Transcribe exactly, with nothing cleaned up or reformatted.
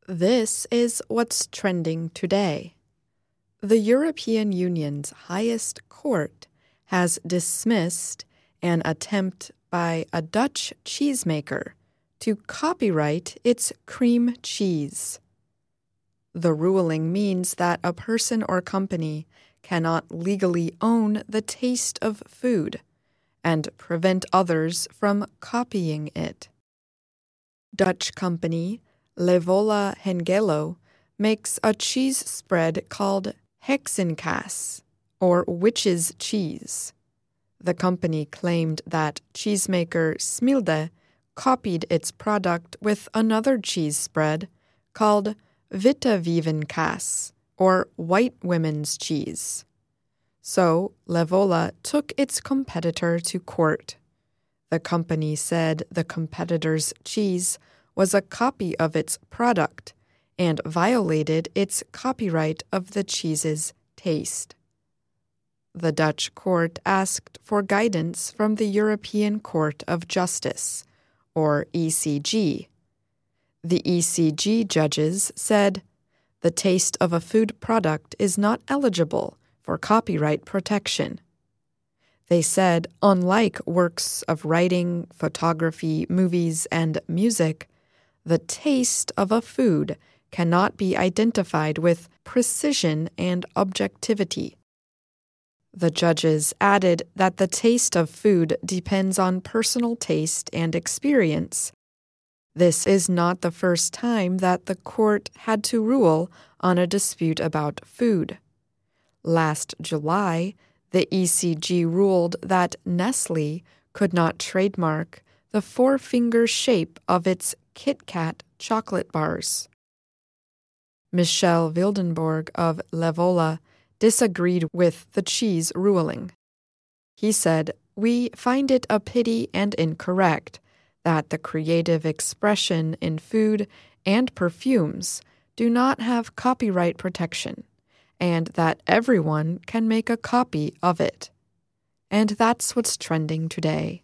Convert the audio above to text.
This is what's trending today. The European Union's highest court has dismissed an attempt by a Dutch cheesemaker to copyright its cream cheese. The ruling means that a person or company cannot legally own the taste of food and prevent others from copying it. Dutch company Levola Hengelo makes a cheese spread called Heksenkaas, or witch's cheese. The company claimed that cheesemaker Smilde copied its product with another cheese spread called Witte Wievenkaas, or white women's cheese. So Levola took its competitor to court. The company said the competitor's cheese was a copy of its product and violated its copyright of the cheese's taste. The Dutch court asked for guidance from the European Court of Justice, or E C G. The E C G judges said, the taste of a food product is not eligible for copyright protection. They said, unlike works of writing, photography, movies, and music, the taste of a food cannot be identified with precision and objectivity. The judges added that the taste of food depends on personal taste and experience. This is not the first time that the court had to rule on a dispute about food. Last July, the E C G ruled that Nestlé could not trademark the four-finger shape of its Kit Kat chocolate bars. Michel Wildenborg of Levola disagreed with the cheese ruling. He said, "We find it a pity and incorrect that the creative expression in food and perfumes do not have copyright protection, and that everyone can make a copy of it." And that's what's trending today.